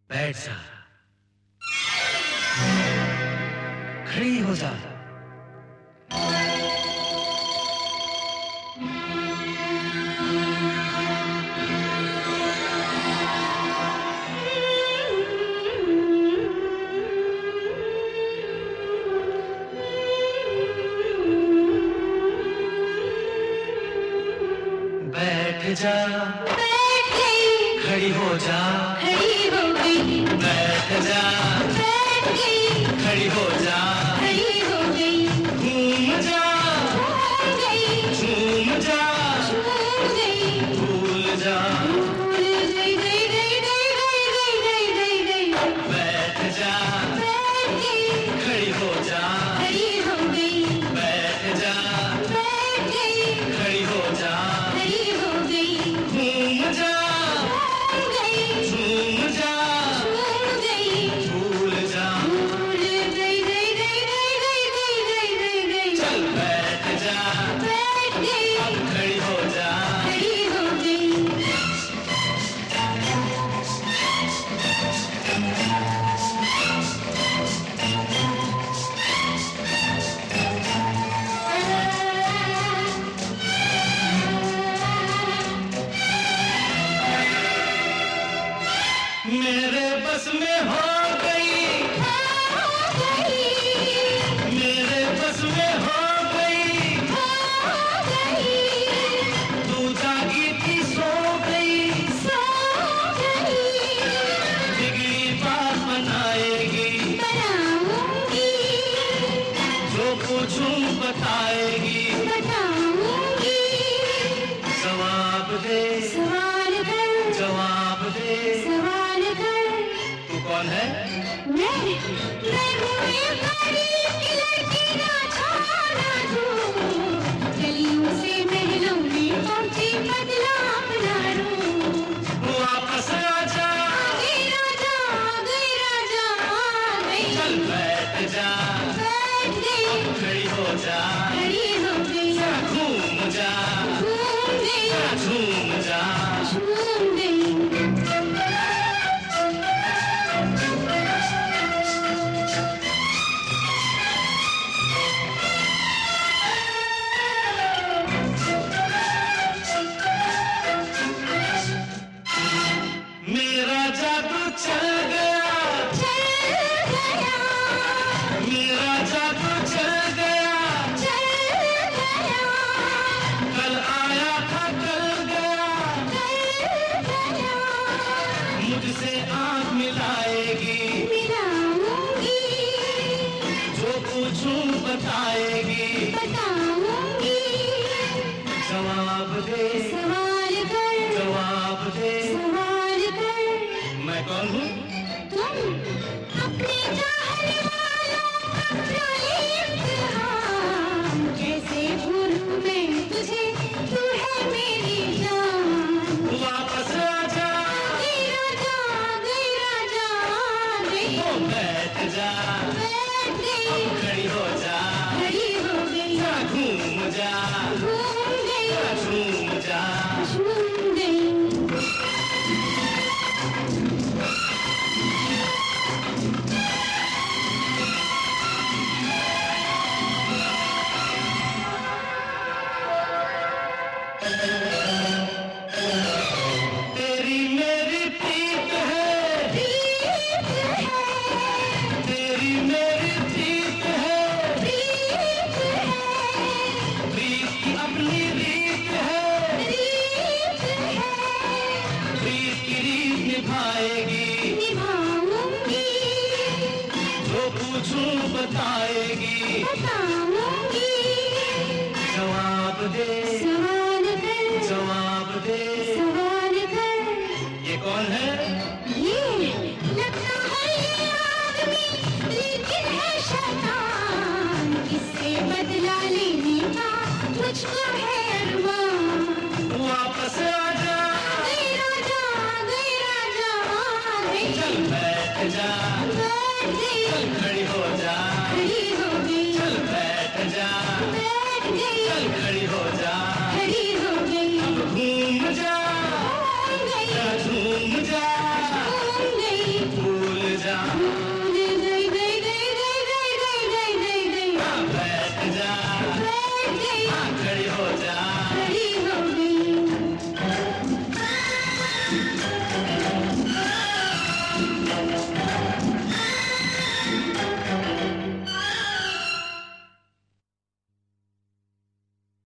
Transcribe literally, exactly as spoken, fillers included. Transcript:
बैठ जा, खड़ी हो जा। बैठ जा, बैठ गई, खड़ी हो जा, खड़ी हो गई, बैठ जा, बैठ गई, खड़ी हो जा, खड़ी हो गई, घूम जा, घूम गई, झूम जा, झूम गई, भूल जा, भूल गई, गई, गई, गई, गई, गई, गई, गई, गई, बैठ जा, बैठ गई, खड़ी हो जा, खड़ी हो गई, बैठ जा, बैठ गई, खड़ी हो जा, खड़ी हो गई, घूम जा, घूम गई, झूम जा, झूम गई, भूल जा, भूल गई, गई, गई, गई, गई, गई, गई, गई, गई, चल बैठ जा, बैठ गई, अब खड़ी हो जा। खड़ी हो गई। मेरे बस में हो गई, मेरे बस में हो गई, तू जागी थी सो गई, बिगड़ी बात बनाएगी, जो पूछूं बताएगी, जवाब दे, जवाब दे, तू कौन है? वापस आ जा, चल बैठ जा, खड़ी हो जा, घूम जा, झूम जा, मेरा जादू चल गया, मेरा जादू चल गया, कल आया था कल गया, मुझसे आँख मिलाएगी, जो पूछूं बताएगी, जवाब दे, सवाल कर, जवाब दे, सवाल कर, मैं कौन हूँ? तुम अपने चाहने वालों का अपना इम्तिहान, कैसे भूलूं मैं तुझे, तू है मेरी जान। वापस आ जा, गई राजा, गई राजा, गई, ओ बैठ जा, बैठ गई, खड़ी हो जा, खड़ी हो गई, घूम जा, घूम गई, झूम जा, झूम गई। तेरी मेरी प्रीत है, तेरी मेरी प्रीत है, प्रीत की अपनी रीत है, प्रीत की रीत निभाएगी, निभाऊंगी, जो पूछूं बताएगी, बताऊंगी, जवाब दे, सवाल कर, जवाब दे, सवाल कर, ये कौन है? ये लगता है ये आदमी, लेकिन है शैतान, इससे बदला लेने का मुझको है अरमान। वापस आ जा, गई राजा, गई राजा, गई, चल बैठ जा,